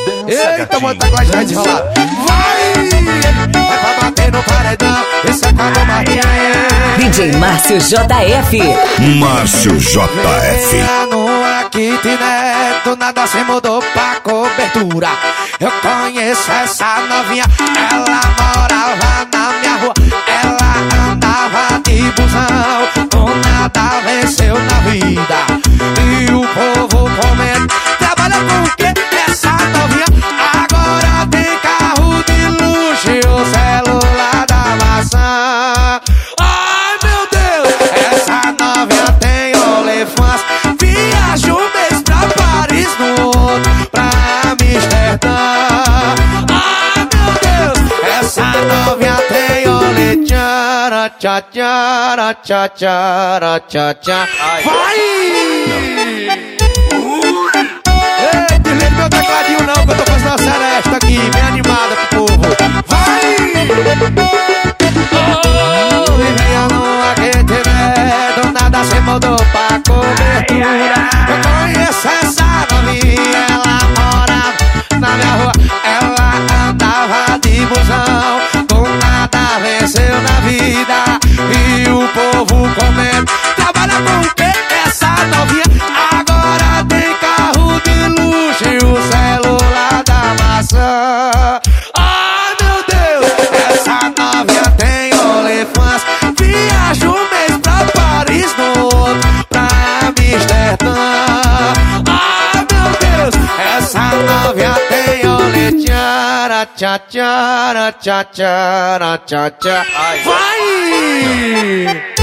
Eita, mano, tá com a desenrolado. Vai! É pra bater no paredão, esse acabou Marquinhos. DJ Márcio JF. Márcio JF. No kitnet, do nada se mudou pra cobertura. Eu conheço essa novinha, ela morava na minha rua. Ela andava de busão, do nada venceu na vida. E o povo comenta, trabalha com o quê? Essa novinha agora tem carro de luxo e o celular da maçã. Ai meu Deus, essa novinha tem OnlyFans. Viaja um mês pra Paris, no outro pra Amsterdã. Ai meu Deus, essa novinha tem OnlyFans. Tchá, tchá, tchá, tchá, tchá, tchá. Vai! Ei, desliga meu tecladinho não, que eu tô fazendo a Celeste aqui, bem animada pro povo. Vai! Oh, vivia numa kitnet, do nada se mudou pra cobertura. Eu conheço essa novinha, ela morava na minha rua. Ela andava de busão, do nada venceu na vida. E o povo comenta, trabalha com o quê? Essa novinha agora tem carro de luxo e o celular da maçã. Ai meu Deus, essa novinha tem OnlyFans. Viaja um mês pra Paris, no outro pra Amsterdã. Ai meu Deus, essa novinha tem OnlyFans. Tchá, tchá, tchá, tchá, tchá, tchá. Vai!